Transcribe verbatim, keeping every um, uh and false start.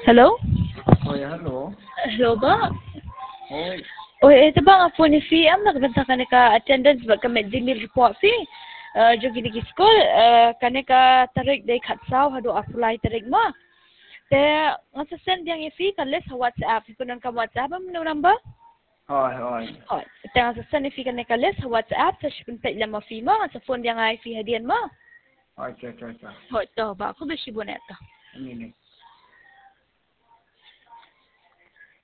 Hello? Oi, hello. Hello ba? Oi. Oi, ito ba nga po ni Fee? Am nakabanta ka ka attendance ba ka medimil report Fee? Uh, jo gini ki school, uh, kani ka tarik day katsaw hado apply tarik mo. Te nga sa send yang Fee ka list sa WhatsApp. Kunan ka WhatsApp am no number? Oi, oi. Oh, te nga sa send Fee kani ka list sa WhatsApp sa shipun pa ilang mo Fee mo sa phone yang ay Fee hadian mo. Oi, cha cha cha. Ho, to ba ko ba si boneto? Ini ni.